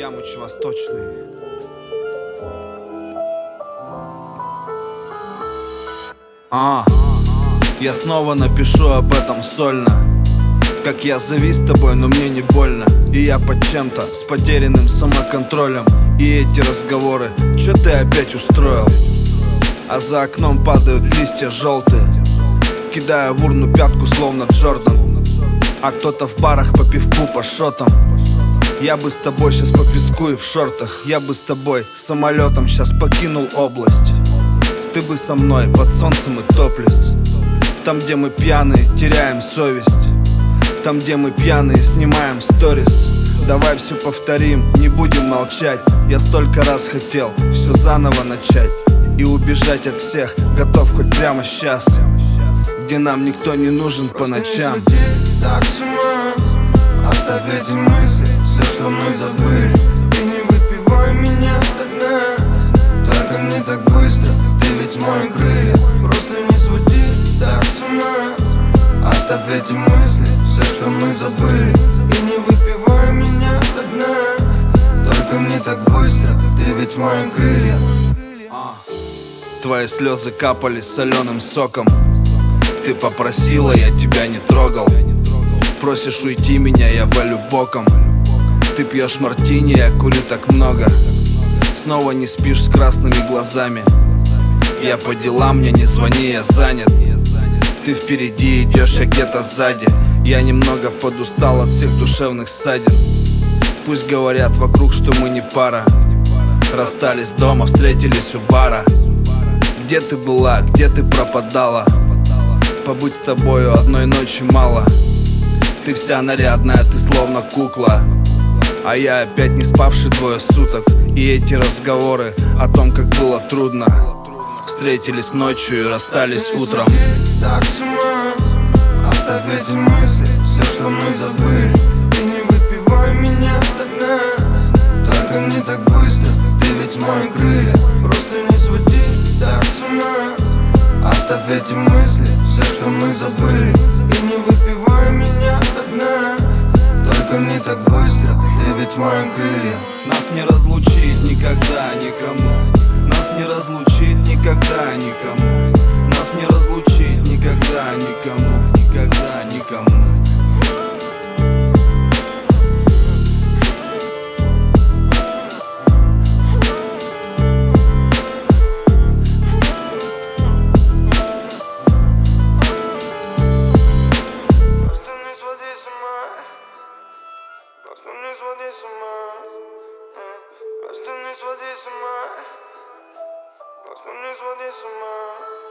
Ямыч Восточный. Я снова напишу об этом сольно. Как я завис тобой, но мне не больно. И я под чем-то, с потерянным самоконтролем. И эти разговоры, чё ты опять устроил? А за окном падают листья желтые, кидая в урну пятку, словно Джордан. А кто-то в барах по пивку, по шотам. Я бы с тобой сейчас по песку и в шортах. Я бы с тобой самолетом сейчас покинул область. Ты бы со мной под солнцем и топлес. Там, где мы пьяные, теряем совесть. Там, где мы пьяные, снимаем сторис. Давай все повторим, не будем молчать. Я столько раз хотел все заново начать и убежать от всех, готов хоть прямо сейчас, где нам никто не нужен по ночам. Просто не суди так с ума, оставь эти мысли, все, что мы забыли. Ты не выпивай меня до дна, только не так быстро, ты ведь мои крылья. Просто не своди так с ума, оставь эти мысли, все, что мы забыли. И не выпивай меня до дна, только не так быстро, ты ведь мои крылья. Твои слезы капали соленым соком. Ты попросила, я тебя не трогал. Просишь уйти меня, я валю боком. Ты пьешь мартини, я курю так много. Снова не спишь с красными глазами. Я по делам, мне не звони, я занят. Ты впереди идешь, я где-то сзади. Я немного подустал от всех душевных ссадин. Пусть говорят вокруг, что мы не пара. Расстались дома, встретились у бара. Где ты была, где ты пропадала? Побыть с тобою одной ночи мало. Ты вся нарядная, ты словно кукла. А я опять не спавший двое суток. И эти разговоры о том, как было трудно. Встретились ночью и расстались утром. Так с ума, оставь эти мысли, все, что мы забыли. Ты не выпивай меня до дна, только не так быстро, ты ведь мои крылья. Просто не своди так с ума, оставь эти мысли, все, что мы забыли. И не выпивай меня до дна, только не так быстро, ты ведь мои крылья. Нас не разлучить никогда никому. Нас не разлучить никогда никому. Нас не разлучить никогда никому. Никогда никому. Просто не своди с ума, просто не своди с ума, просто не своди с ума, просто не своди с ума.